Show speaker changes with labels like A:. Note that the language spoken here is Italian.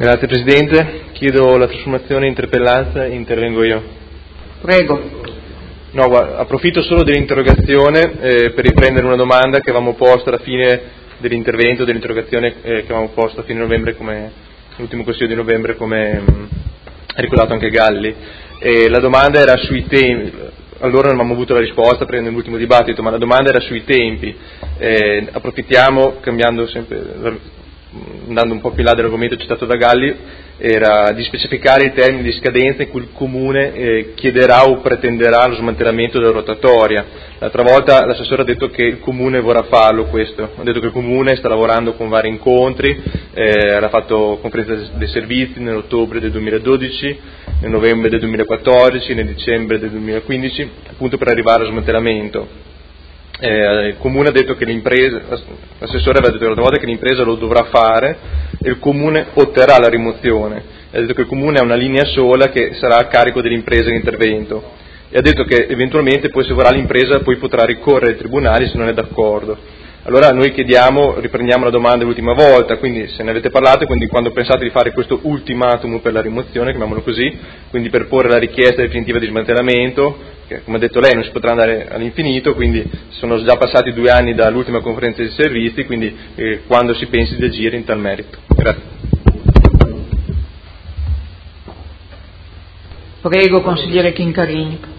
A: Grazie Presidente, chiedo la trasformazione in interpellanza e intervengo io.
B: Prego.
A: No, guarda, approfitto solo dell'interrogazione per riprendere una domanda che avevamo posto alla fine dell'intervento, dell'interrogazione che avevamo posto a fine novembre, come l'ultimo Consiglio di novembre, come ha ricordato anche Galli. La domanda era sui tempi, allora non abbiamo avuto la risposta perché nell'ultimo dibattito, ma la domanda era sui tempi. Approfittiamo, cambiando sempre, andando un po' più in là dell'argomento citato da Galli, era di specificare i termini di scadenza in cui il Comune chiederà o pretenderà lo smantellamento della rotatoria. L'altra volta l'assessore ha detto che il Comune vorrà farlo questo, ha detto che il Comune sta lavorando con vari incontri, ha fatto conferenza dei servizi nell'ottobre del 2012, nel novembre del 2014, nel dicembre del 2015, appunto per arrivare allo smantellamento. Il Comune ha detto che l'impresa, l'assessore aveva detto l'altra volta che l'impresa lo dovrà fare e il Comune otterrà la rimozione. Ha detto che il Comune ha una linea sola che sarà a carico dell'impresa in intervento e ha detto che eventualmente poi se vorrà l'impresa poi potrà ricorrere ai tribunali se non è d'accordo. Allora noi chiediamo, riprendiamo la domanda l'ultima volta, quindi se ne avete parlato, quindi quando pensate di fare questo ultimatum per la rimozione, chiamiamolo così, quindi per porre la richiesta definitiva di smantellamento, che come ha detto lei non si potrà andare all'infinito, quindi sono già passati 2 anni dall'ultima conferenza dei servizi, quindi quando si pensi di agire in tal merito. Grazie.
B: Prego, consigliere Chincarini.